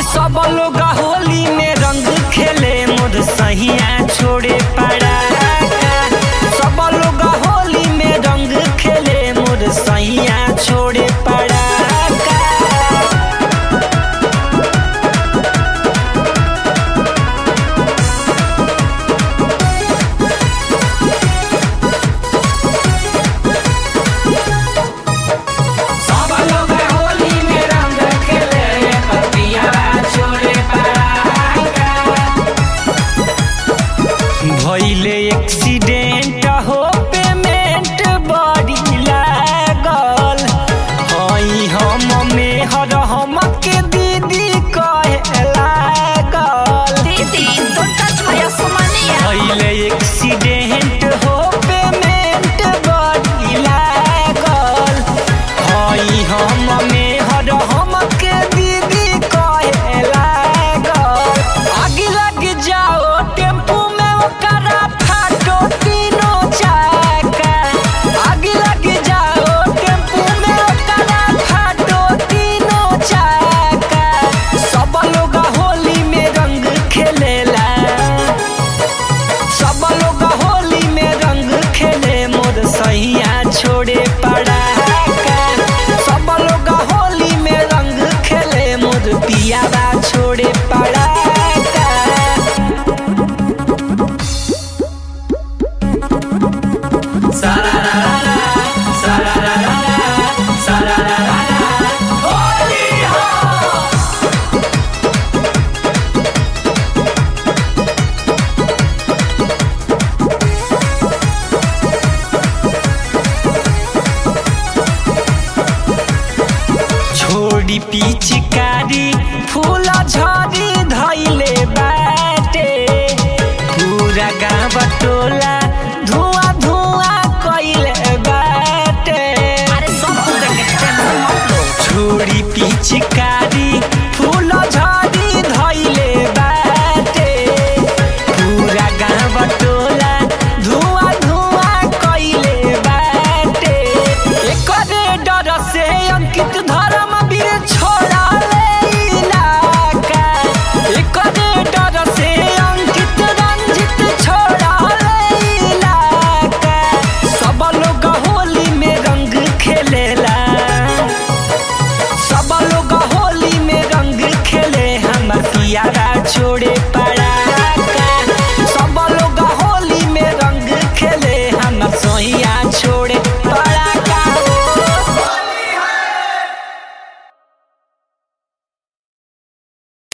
सब लोग होली में रंग खेले मोर सहिया छोड़े पड़ा। सब लोग होली में रंग खेले मोर सहिया छोड़े पड़ा। भइले एक्सीडेंट हो पेमेंट बड़ी लागल। हई हम मेहर हमके दीदी कहे लागल। दीदी तो टच भैया सुमनिया भइले एक्सीडेंट हो पेमेंट बड़ी लागल। हई हम मेहर हमके दीदी कहे लागल। आगे लग जाओ टेम्पू सहिया छोड़े पड़ा। सब लोग होली में रंग खेले मोर पियावा छोड़े पड़ा। छोड़ी पिचकारी फूला झड़ी धैले बाटे। पूरा गाँव टोला धुआं धुआं कइले बाटे। अरे सब देख के टेंशन मत लो। छोड़ी पिचकारी